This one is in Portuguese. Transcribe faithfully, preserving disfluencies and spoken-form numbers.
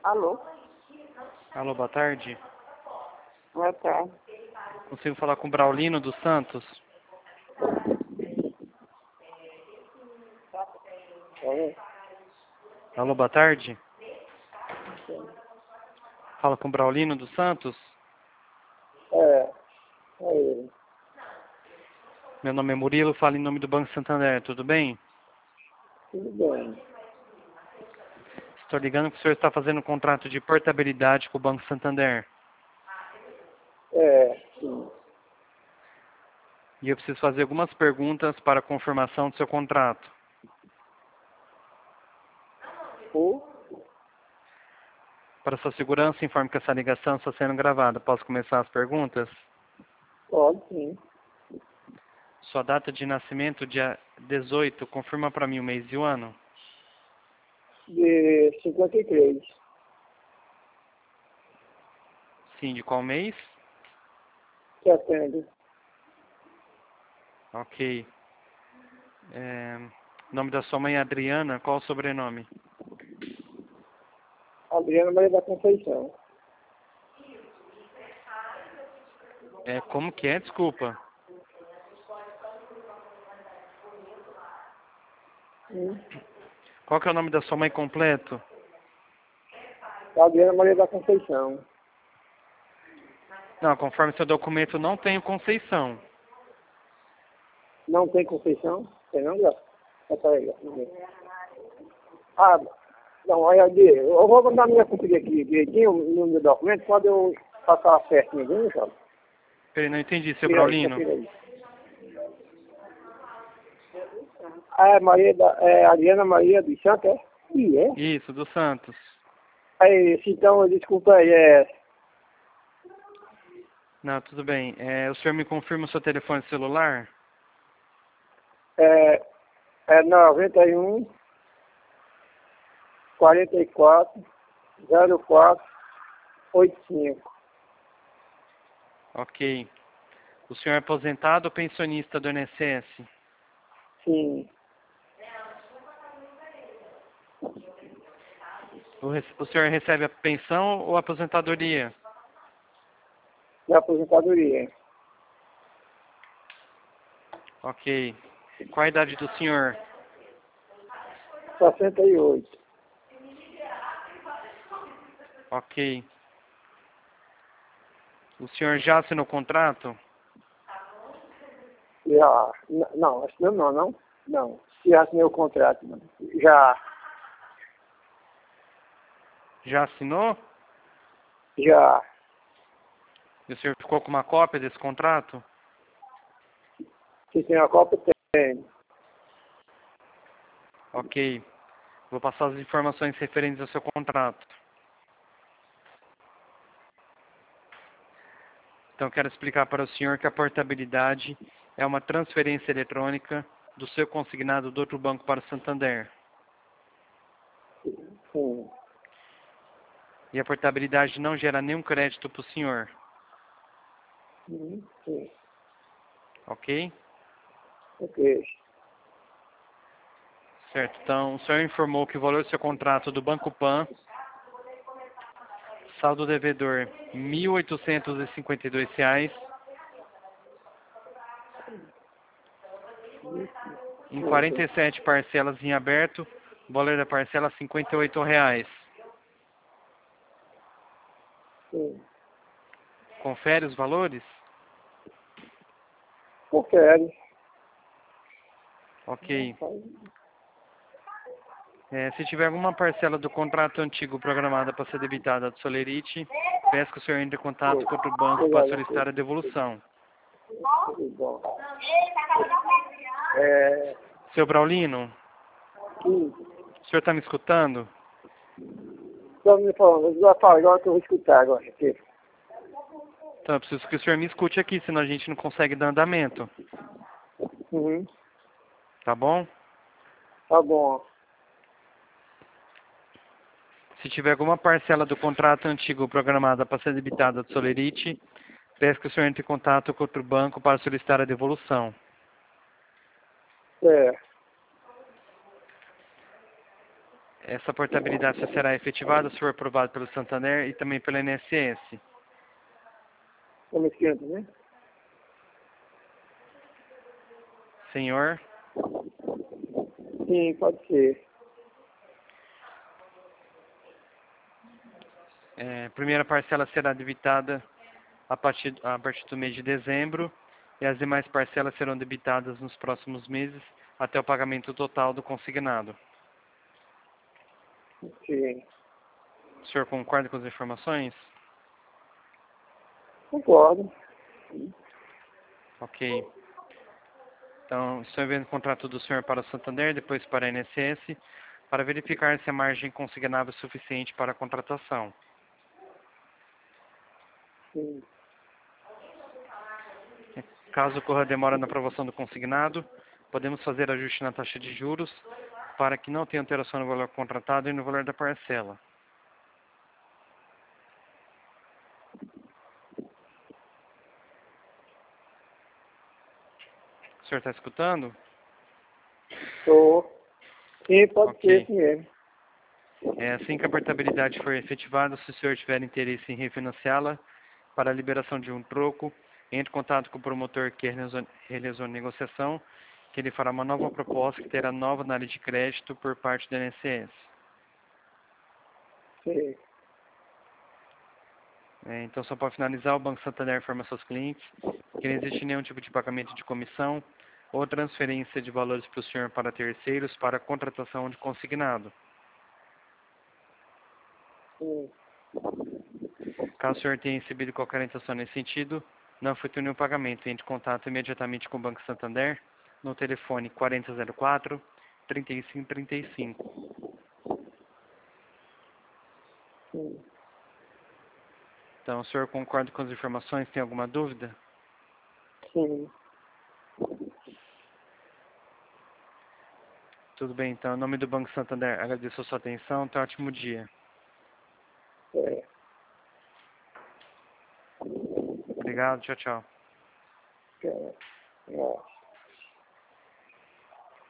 Alô? Alô, boa tarde. Boa tarde. Consigo falar com o Braulino dos Santos? É, Alô, boa tarde. Fala com o Braulino dos Santos? é, é ele. Meu nome é Murilo, falo em nome do Banco Santander, tudo bem? Tudo bem. Estou ligando que o senhor está fazendo um contrato de portabilidade com o Banco Santander. É, sim. E eu preciso fazer algumas perguntas para a confirmação do seu contrato. O? Para sua segurança, informe que essa ligação está sendo gravada. Posso começar as perguntas? Pode, sim. Sua data de nascimento, dia dezoito, confirma para mim o mês e o ano? De cinquenta e três. Sim, de qual mês? Setembro. Ok. É... Nome da sua mãe é Adriana, qual o sobrenome? Adriana Maria da Conceição. É, como que é? Desculpa. Hum. Qual que é o nome da sua mãe completo? Adriana Maria da Conceição. Não, conforme seu documento não tem o Conceição. Não tem Conceição? Tem não, Graça? É, peraí, Graça. Ah, não, aí eu, digo, eu vou mandar minha cópia aqui direitinho no meu documento, quando eu passar a certo ninguém, sabe? Peraí, não entendi, seu Tira aí, Braulino. tira aí. Ah, é Maria da, é Adriana Maria dos Santos, é? E é? Isso, do Santos. Aí, então, desculpa aí, é, Não, tudo bem. É, o senhor me confirma o seu telefone celular? é, é noventa e um, quarenta e quatro, zero quatro, oitenta e cinco. Ok. O senhor é aposentado ou pensionista do I N S S? Sim, O, re- o senhor recebe a pensão ou aposentadoria? de aposentadoria. Ok. Qual a idade do senhor? sessenta e oito. Ok. O senhor já assinou o contrato? Já, n- não, acho que não, não, não. Não, já assinei o contrato, não. Já, Já assinou? já, E o senhor ficou com uma cópia desse contrato? se tem a Copa, tem. Ok. Vou passar as informações referentes ao seu contrato. Então, quero explicar para o senhor que a portabilidade é uma transferência eletrônica do seu consignado do outro banco para o Santander. Sim, E a portabilidade não gera nenhum crédito para o senhor. sim, sim. Ok? Ok. Certo. Então, o senhor informou que o valor do seu contrato do Banco Pan, saldo devedor mil oitocentos e cinquenta e dois reais, em quarenta e sete parcelas em aberto, o valor da parcela cinquenta e oito reais. Sim. Confere os valores? Confere. Ok. É, se tiver alguma parcela do contrato antigo programada para ser debitada do Solerite, peço que o senhor entre em contato com outro banco para solicitar a devolução. Tudo bom. É, Seu Braulino, sim. o senhor está me escutando? Estou me falando, eu falo agora que eu vou escutar agora. Aqui. Então, eu preciso que o senhor me escute aqui, senão a gente não consegue dar andamento. Uhum. Tá bom? Tá bom. Se tiver alguma parcela do contrato antigo programada para ser debitada do Solerite, peço que o senhor entre em contato com outro banco para solicitar a devolução. É. Essa portabilidade só será efetivada se for aprovado pelo Santander e também pelo I N S S. Como esquerda, né? Senhor? Sim, pode ser. É, a primeira parcela será debitada a partir, a partir do mês de dezembro e as demais parcelas serão debitadas nos próximos meses até o pagamento total do consignado. Sim. O senhor concorda com as informações? Concordo. Ok. Então, estou enviando o contrato do senhor para o Santander, depois para a I N S S, para verificar se a margem consignável é suficiente para a contratação. Sim. Caso ocorra demora na aprovação do consignado, podemos fazer ajuste na taxa de juros para que não tenha alteração no valor contratado e no valor da parcela. O senhor está escutando? Estou. Sim, pode Ok. ser sim mesmo. É assim que a portabilidade for efetivada, se o senhor tiver interesse em refinanciá-la para a liberação de um troco, entre em contato com o promotor que realizou, realizou a negociação, que ele fará uma nova proposta que terá nova análise de crédito por parte da I N S S. Sim. É, então, só para finalizar, o Banco Santander informa seus clientes que não existe nenhum tipo de pagamento de comissão ou transferência de valores para o senhor para terceiros para a contratação de consignado. Sim. Caso o senhor tenha recebido qualquer orientação nesse sentido, não efetue nenhum pagamento. Entre em contato imediatamente com o Banco Santander no telefone quarenta zero quatro, trinta e cinco trinta e cinco. Sim. Então, o senhor concorda com as informações? Tem alguma dúvida? Sim. Tudo bem, então. Em nome do Banco Santander, agradeço a sua atenção. Tenha um ótimo dia. É. Obrigado. Tchau, tchau. É. É.